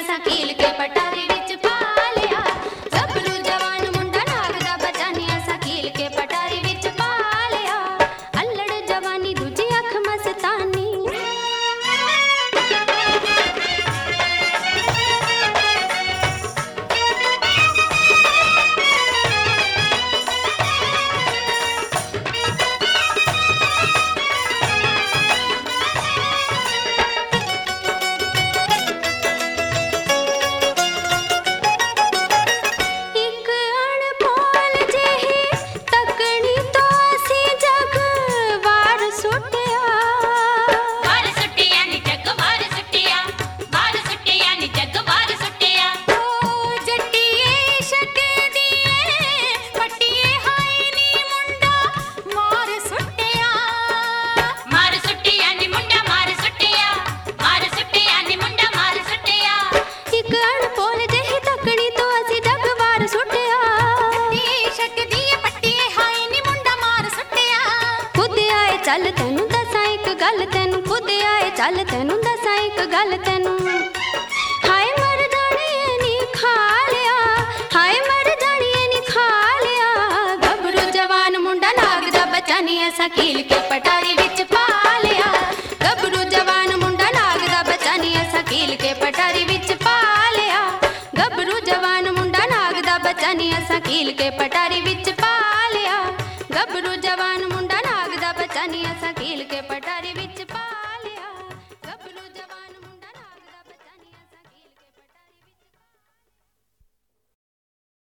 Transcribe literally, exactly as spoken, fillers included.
असां कील के पटारी विच पा लिया। गभरू जवान मुंडा नाग दा बच्चा नी असां कील के पटारी विच पा लिया। अल्लड़ जवानी दूजी अख मस्तानी चल तेनू दसां एक गल तेनू खुद आए चल तेनू दसां एक गल तेनू हाय मर जानी नी खा लिया हाय मर जानी नी खा लिया। गभरू जवान मुंडा नाग दा बच्चा नी असां कील के पटारी विच पा लिया। गभरू जवान मुंडा नाग दा बच्चा नी असां कील के पटारी विच पा लिया। गभरू जवान मुंडा नाग दा बच्चा नी असां कील के पटारी